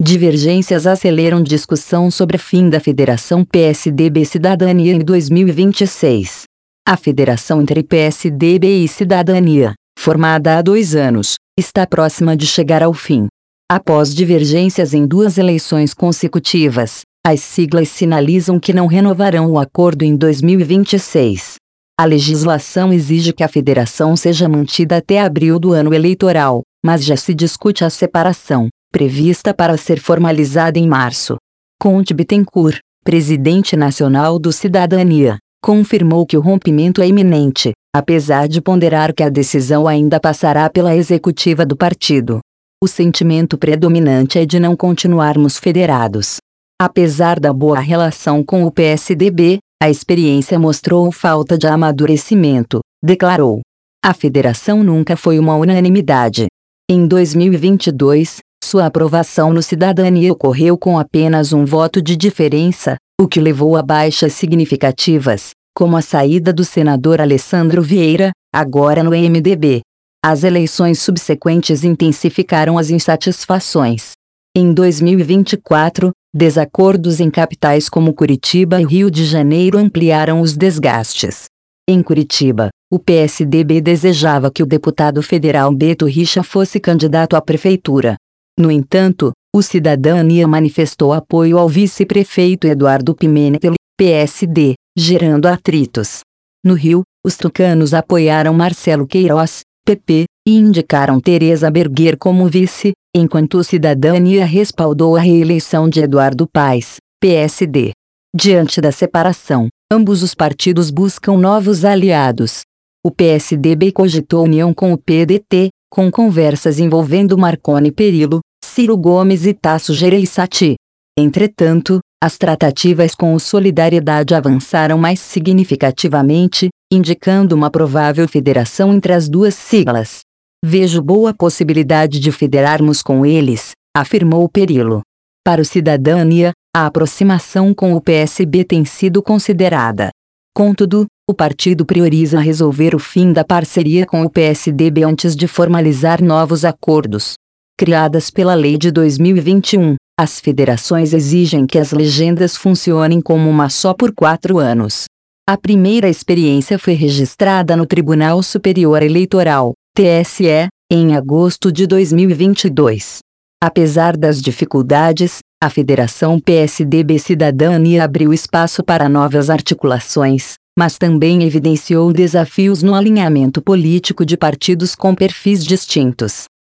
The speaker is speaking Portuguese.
Divergências aceleram discussão sobre fim da Federação PSDB-Cidadania em 2026. A federação entre PSDB e Cidadania, formada há 2 anos, está próxima de chegar ao fim. Após divergências em 2 eleições consecutivas, as siglas sinalizam que não renovarão o acordo em 2026. A legislação exige que a federação seja mantida até abril do ano eleitoral, mas já se discute a separação, prevista para ser formalizada em março. Conte Bittencourt, presidente nacional do Cidadania, confirmou que o rompimento é iminente, apesar de ponderar que a decisão ainda passará pela executiva do partido. O sentimento predominante é de não continuarmos federados. Apesar da boa relação com o PSDB, a experiência mostrou falta de amadurecimento, declarou. A federação nunca foi uma unanimidade. Em 2022, sua aprovação no Cidadania ocorreu com apenas um voto de diferença, o que levou a baixas significativas, como a saída do senador Alessandro Vieira, agora no MDB. As eleições subsequentes intensificaram as insatisfações. Em 2024, desacordos em capitais como Curitiba e Rio de Janeiro ampliaram os desgastes. Em Curitiba, o PSDB desejava que o deputado federal Beto Richa fosse candidato à prefeitura. No entanto, o Cidadania manifestou apoio ao vice-prefeito Eduardo Pimentel, PSD, gerando atritos. No Rio, os tucanos apoiaram Marcelo Queiroz, PP, e indicaram Tereza Berger como vice, enquanto o Cidadania respaldou a reeleição de Eduardo Paes, PSD. Diante da separação, ambos os partidos buscam novos aliados. O PSDB cogitou união com o PDT, com conversas envolvendo Marconi Perillo, Ciro Gomes e Tasso Gereissati. Entretanto, as tratativas com o Solidariedade avançaram mais significativamente, indicando uma provável federação entre as 2 siglas. Vejo boa possibilidade de federarmos com eles, afirmou Perillo. Para o Cidadania, a aproximação com o PSB tem sido considerada. Contudo, o partido prioriza resolver o fim da parceria com o PSDB antes de formalizar novos acordos. Criadas pela Lei de 2021, as federações exigem que as legendas funcionem como uma só por 4 anos. A primeira experiência foi registrada no Tribunal Superior Eleitoral, TSE, em agosto de 2022. Apesar das dificuldades, a Federação PSDB-Cidadania abriu espaço para novas articulações, mas também evidenciou desafios no alinhamento político de partidos com perfis distintos.